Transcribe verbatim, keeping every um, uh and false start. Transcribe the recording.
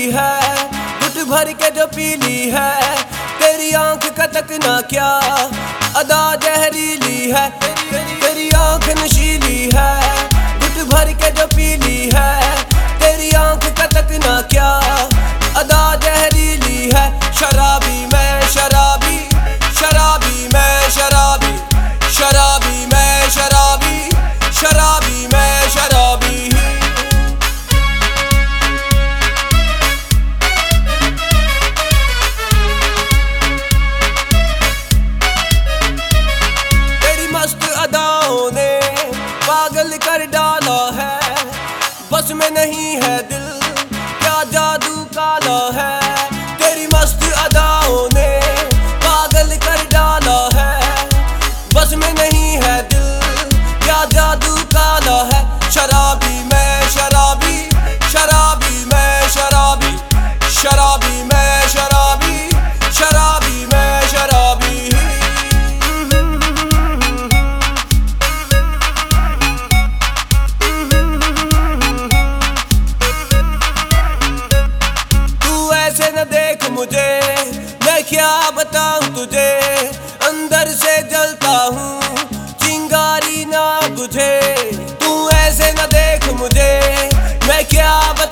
नशीली है, घुट भर के जो पीली है, तेरी आंख का तकना क्या अदा जहरीली है। तेरी आंख नशीली है, घुट भर के जो पीली है, तेरी आंख का तकना क्या अदा जहरीली है। शराबी मैं शराबी, शराबी मैं शराबी, शराबी मैं शराबी, शराबी मैं शराबी। तेरी मस्त अदाओं ने पागल कर डाला है, बस में नहीं है दिल क्या जादू काला है। तेरी मस्त अदाओं ने पागल कर डाला है, बस में नहीं है दिल क्या जादू काला है। शराबी मैं शराबी, शराबी मैं शराबी, शराबी मैं शराबी, शराबी मैं शराबी। तू ऐसे न देख मुझे, मैं क्या बताऊं तुझे, अंदर से जलता हूँ चिंगारी ना बुझे। तू ऐसे न देख मुझे, मैं क्या बताऊं